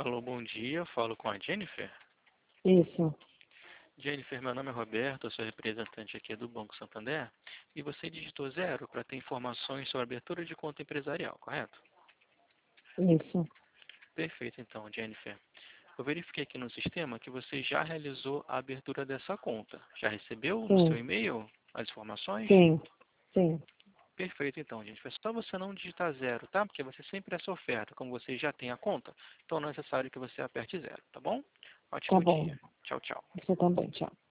Alô, bom dia. Eu falo com a Jennifer. Isso, Jennifer, meu nome é Roberto, eu sou representante aqui do Banco Santander. E você digitou 0 para ter informações sobre abertura de conta empresarial, correto? isso. Perfeito, então, Jennifer. Eu verifiquei aqui no sistema que você já realizou a abertura dessa conta. Já recebeu no seu Sim, e-mail as informações? sim, sim. Perfeito, então, Jennifer. É só você não digitar 0, tá? Porque vai ser sempre essa oferta. Como você já tem a conta, então não é necessário que você aperte 0, tá bom? Tá Ótimo bom. dia. Tchau, tchau. Você também, tchau.